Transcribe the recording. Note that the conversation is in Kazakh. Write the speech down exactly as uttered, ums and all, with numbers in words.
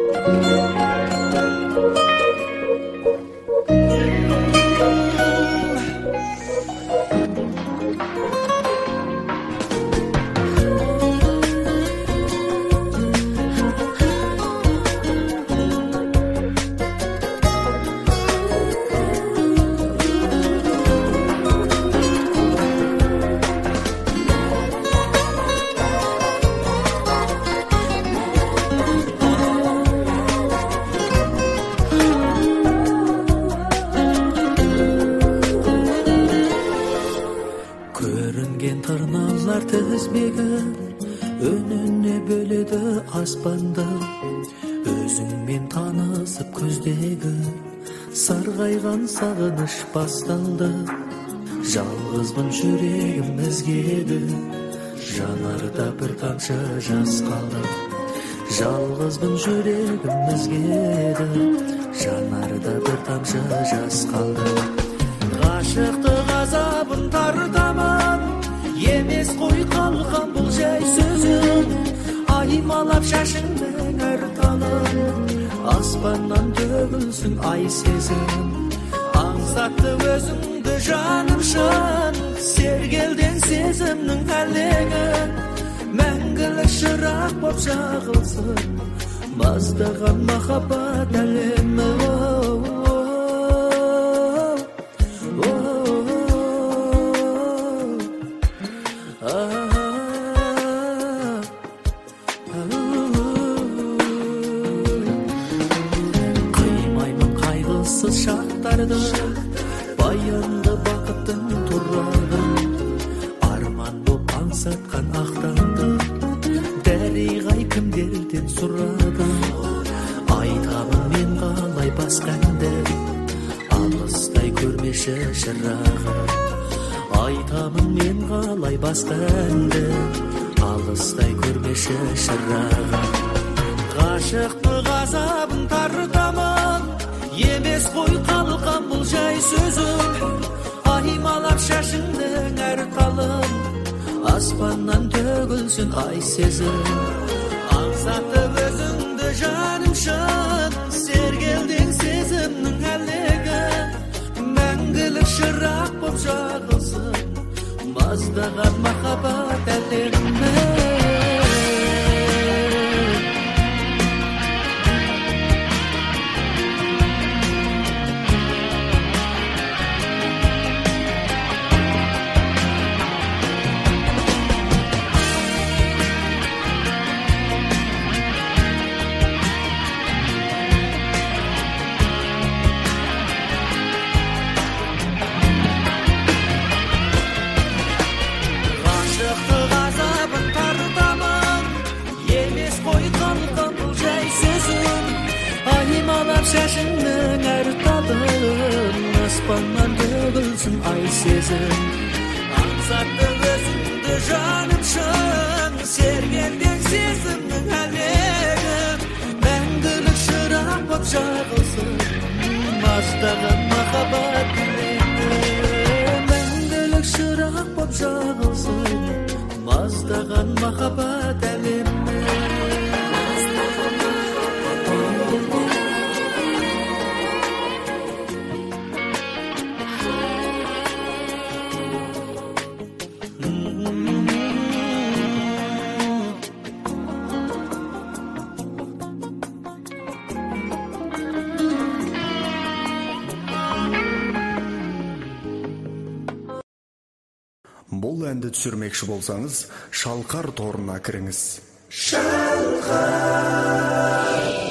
Önüne böledi aspanda, özüңмен танысып көздегі сарғайған сағыныш басталды. Жалғызбын, жүрегім ізгеді, жанарда бір тамшы жас қалды. Жалғызбын, жүрегім ізгеді, жанарда бір тамшы жас қалды. Ғашықтық азабын тартамын, емес қой қалған бұл жай сөзім. Аймалап шашыңның әр талын, аспаннан төгілсін ай сезім. Аңсатты өзіңді жаным шын, сергелден сезімнің әлегін. Мәңгілік шырақ боп жағылсын, маздаған махаббат әлемі. Баянды бақыттың тұрады, арман боп аңсатқан ақтанды. Дәриғай кімдерден сұрады, айтамын мен қалай басқанды. Алыстай көрмеші шырағы, айтамын мен қалай басқанды. Алыстай көрмеші шырағы. Ғашықтық азабын тартамын, емес қой қалған бұл жай сөзім. Аймалап шашыңның әр талын, аспаннан төгілсін ай сезім. Аңсатты өзіңді жаным шын, сергелден сезімнің әлегі. Мәңгілік шырақ боп жағылсын, маздаған махаббат әлемі. Шашыңның әр талын, аспаннан төгілсін ай сезім. Аңсатты өзіңді жаным шын, сергелден сезімнің әлегі. Мәңгілік шырақ боп жағылсын, маздаған махаббат әлемі. Мәңгілік шырақ боп жағылсын, маздаған махаббат әлемі. Бұл әнді түсірмекші болсаңыз, Шалқар торына кіріңіз. Шалқар